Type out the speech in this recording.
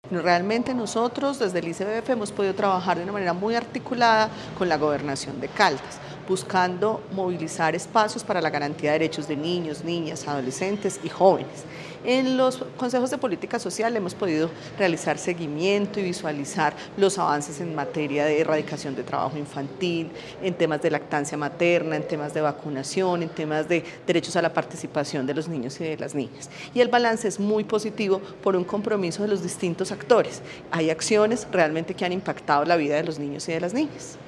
Realmente nosotros desde el ICBF hemos podido trabajar de una manera muy articulada con la Gobernación de Caldas, buscando movilizar espacios para la garantía de derechos de niños, niñas, adolescentes y jóvenes. En los consejos de política social hemos podido realizar seguimiento y visualizar los avances en materia de erradicación de trabajo infantil, en temas de lactancia materna, en temas de vacunación, en temas de derechos a la participación de los niños y de las niñas. Y el balance es muy positivo por un compromiso de los distintos actores. Hay acciones realmente que han impactado la vida de los niños y de las niñas.